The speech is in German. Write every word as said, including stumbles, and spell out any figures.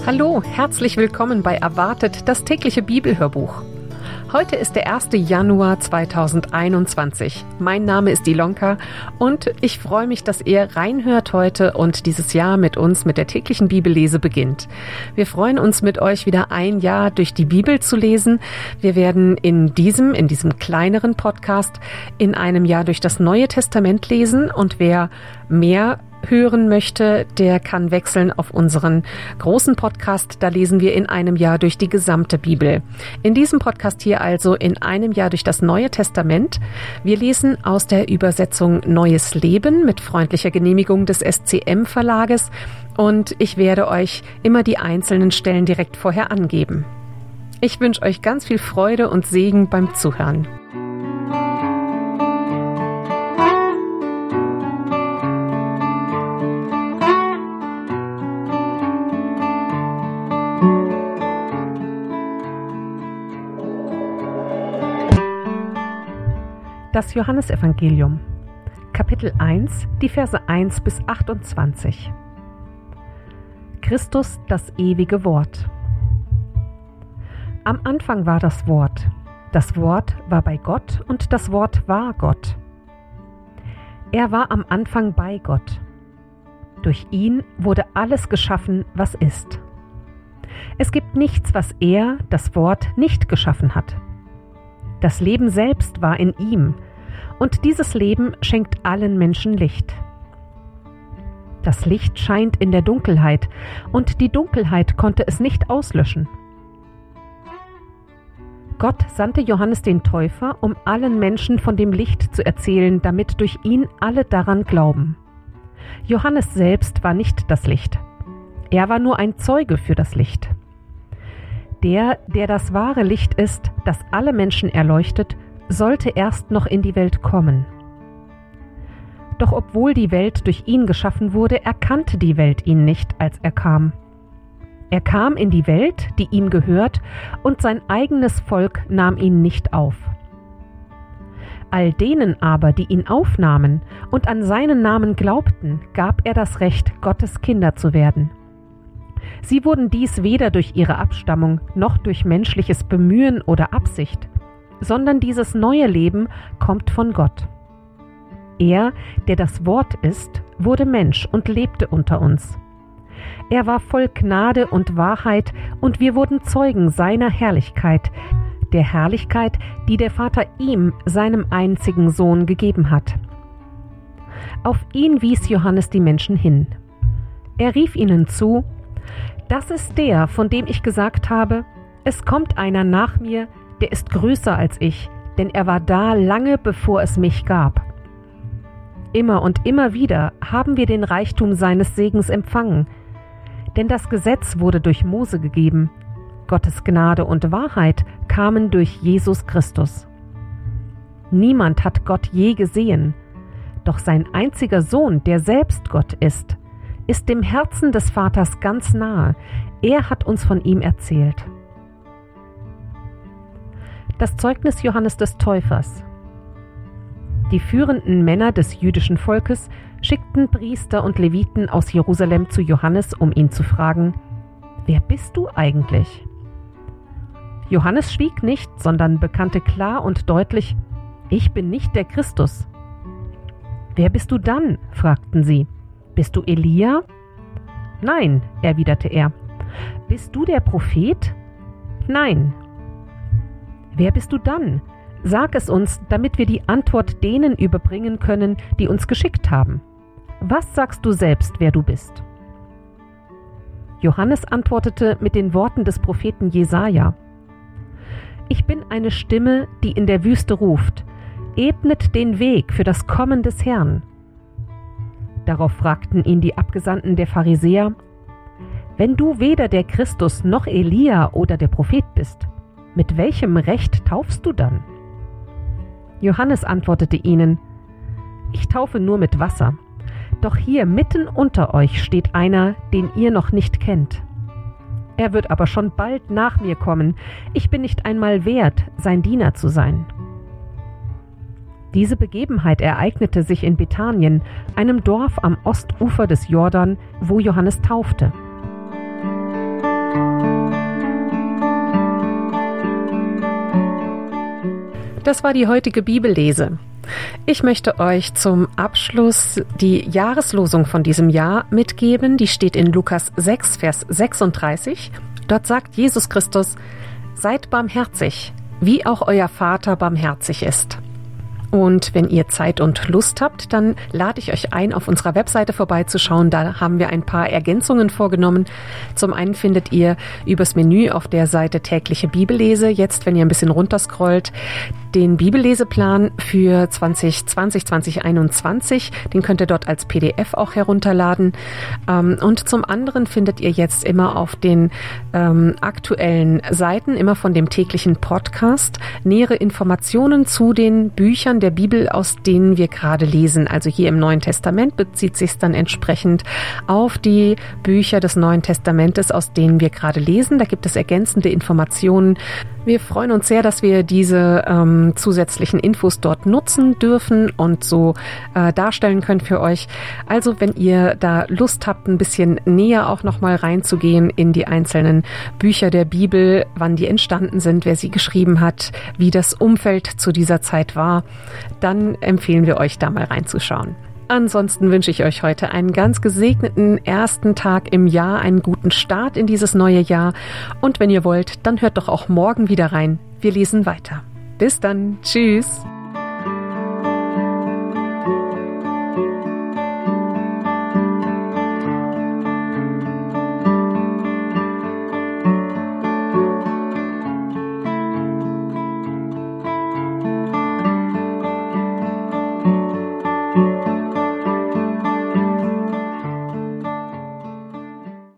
Hallo, herzlich willkommen bei Erwartet, das tägliche Bibelhörbuch. Heute ist der erste Januar zweitausendeinundzwanzig. Mein Name ist Ilonka und ich freue mich, dass ihr reinhört heute und dieses Jahr mit uns mit der täglichen Bibellese beginnt. Wir freuen uns mit euch wieder ein Jahr durch die Bibel zu lesen. Wir werden in diesem, in diesem kleineren Podcast in einem Jahr durch das Neue Testament lesen und wer mehr hören möchte, der kann wechseln auf unseren großen Podcast. Da lesen wir in einem Jahr durch die gesamte Bibel. In diesem Podcast hier also in einem Jahr durch das Neue Testament. Wir lesen aus der Übersetzung Neues Leben mit freundlicher Genehmigung des S C M Verlages und ich werde euch immer die einzelnen Stellen direkt vorher angeben. Ich wünsche euch ganz viel Freude und Segen beim Zuhören. Das Johannesevangelium, Kapitel eins, die Verse eins bis achtundzwanzig. Christus, das ewige Wort. Am Anfang war das Wort. Das Wort war bei Gott und das Wort war Gott. Er war am Anfang bei Gott. Durch ihn wurde alles geschaffen, was ist. Es gibt nichts, was er, das Wort, nicht geschaffen hat. Das Leben selbst war in ihm, und dieses Leben schenkt allen Menschen Licht. Das Licht scheint in der Dunkelheit, und die Dunkelheit konnte es nicht auslöschen. Gott sandte Johannes den Täufer, um allen Menschen von dem Licht zu erzählen, damit durch ihn alle daran glauben. Johannes selbst war nicht das Licht. Er war nur ein Zeuge für das Licht. Der, der das wahre Licht ist, das alle Menschen erleuchtet, sollte erst noch in die Welt kommen. Doch obwohl die Welt durch ihn geschaffen wurde, erkannte die Welt ihn nicht, als er kam. Er kam in die Welt, die ihm gehört, und sein eigenes Volk nahm ihn nicht auf. All denen aber, die ihn aufnahmen und an seinen Namen glaubten, gab er das Recht, Gottes Kinder zu werden. Sie wurden dies weder durch ihre Abstammung noch durch menschliches Bemühen oder Absicht, sondern dieses neue Leben kommt von Gott. Er, der das Wort ist, wurde Mensch und lebte unter uns. Er war voll Gnade und Wahrheit, und wir wurden Zeugen seiner Herrlichkeit, der Herrlichkeit, die der Vater ihm, seinem einzigen Sohn, gegeben hat. Auf ihn wies Johannes die Menschen hin. Er rief ihnen zu: Das ist der, von dem ich gesagt habe, es kommt einer nach mir, der ist größer als ich, denn er war da lange, bevor es mich gab. Immer und immer wieder haben wir den Reichtum seines Segens empfangen, denn das Gesetz wurde durch Mose gegeben, Gottes Gnade und Wahrheit kamen durch Jesus Christus. Niemand hat Gott je gesehen, doch sein einziger Sohn, der selbst Gott ist, ist dem Herzen des Vaters ganz nahe. Er hat uns von ihm erzählt. Das Zeugnis Johannes des Täufers. Die führenden Männer des jüdischen Volkes schickten Priester und Leviten aus Jerusalem zu Johannes, um ihn zu fragen: Wer bist du eigentlich? Johannes schwieg nicht, sondern bekannte klar und deutlich: Ich bin nicht der Christus. Wer bist du dann? Fragten sie. Bist du Elia? Nein, erwiderte er. Bist du der Prophet? Nein. Wer bist du dann? Sag es uns, damit wir die Antwort denen überbringen können, die uns geschickt haben. Was sagst du selbst, wer du bist? Johannes antwortete mit den Worten des Propheten Jesaja: Ich bin eine Stimme, die in der Wüste ruft: Ebnet den Weg für das Kommen des Herrn. Darauf fragten ihn die Abgesandten der Pharisäer: Wenn du weder der Christus noch Elia oder der Prophet bist, mit welchem Recht taufst du dann? Johannes antwortete ihnen: Ich taufe nur mit Wasser, doch hier mitten unter euch steht einer, den ihr noch nicht kennt. Er wird aber schon bald nach mir kommen, ich bin nicht einmal wert, sein Diener zu sein. Diese Begebenheit ereignete sich in Bethanien, einem Dorf am Ostufer des Jordan, wo Johannes taufte. Das war die heutige Bibellese. Ich möchte euch zum Abschluss die Jahreslosung von diesem Jahr mitgeben. Die steht in Lukas sechs, Vers sechsunddreißig. Dort sagt Jesus Christus: Seid barmherzig, wie auch euer Vater barmherzig ist. Und wenn ihr Zeit und Lust habt, dann lade ich euch ein, auf unserer Webseite vorbeizuschauen. Da haben wir ein paar Ergänzungen vorgenommen. Zum einen findet ihr übers Menü auf der Seite tägliche Bibellese, jetzt, wenn ihr ein bisschen runterscrollt, den Bibelleseplan für zwanzig zwanzig, zwanzig einundzwanzig. Den könnt ihr dort als P D F auch herunterladen. Und zum anderen findet ihr jetzt immer auf den ähm, aktuellen Seiten, immer von dem täglichen Podcast, nähere Informationen zu den Büchern der Bibel, aus denen wir gerade lesen. Also hier im Neuen Testament bezieht sich dann entsprechend auf die Bücher des Neuen Testamentes, aus denen wir gerade lesen. Da gibt es ergänzende Informationen. Wir freuen uns sehr, dass wir diese ähm, zusätzlichen Infos dort nutzen dürfen und so äh, darstellen können für euch. Also wenn ihr da Lust habt, ein bisschen näher auch nochmal reinzugehen in die einzelnen Bücher der Bibel, wann die entstanden sind, wer sie geschrieben hat, wie das Umfeld zu dieser Zeit war, dann empfehlen wir euch, da mal reinzuschauen. Ansonsten wünsche ich euch heute einen ganz gesegneten ersten Tag im Jahr, einen guten Start in dieses neue Jahr. Und wenn ihr wollt, dann hört doch auch morgen wieder rein. Wir lesen weiter. Bis dann. Tschüss.